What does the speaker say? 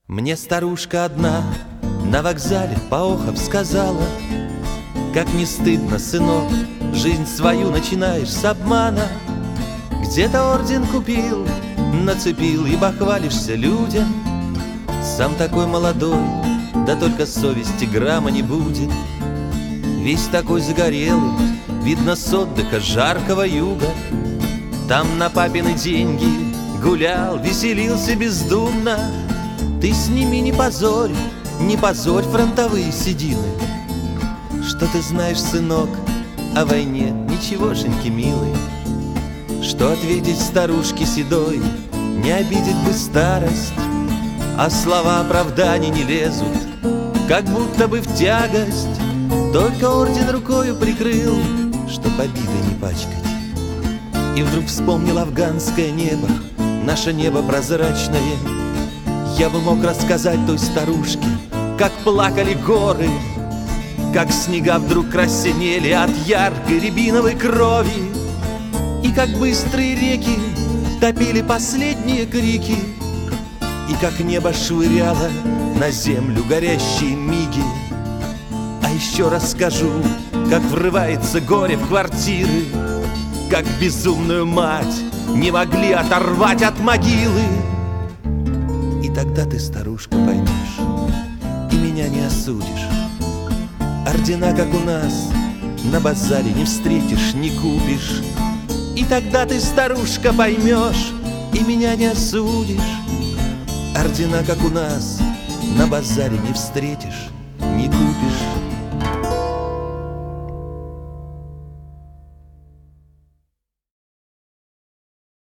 Мне старушка одна на вокзале, поохов, сказала: как не стыдно, сынок, жизнь свою начинаешь с обмана. Где-то орден купил, нацепил и бахвалишься людям. Сам такой молодой, да только совести грамма не будет. Весь такой загорелый, видно с отдыха жаркого юга. Там на папины деньги гулял, веселился бездумно. Ты с ними не позорь фронтовые седины. Что ты знаешь, сынок, о войне, ничегошеньки, милый? Что ответить старушке седой, не обидеть бы старость? А слова оправданий не лезут, как будто бы в тягость. Только орден рукою прикрыл, чтоб обидой не пачкать. И вдруг вспомнил афганское небо, наше небо прозрачное. Я бы мог рассказать той старушке, как плакали горы, как снега вдруг краснели от яркой рябиновой крови, и как быстрые реки топили последние крики, и как небо швыряло на землю горящие миги. А еще расскажу, как врывается горе в квартиры, как безумную мать не могли оторвать от могилы. И тогда ты, старушка, поймешь и меня не осудишь. Ордена, как у нас, на базаре не встретишь, не купишь. И тогда ты, старушка, поймешь и меня не осудишь. Ордена, как у нас, на базаре не встретишь, не купишь.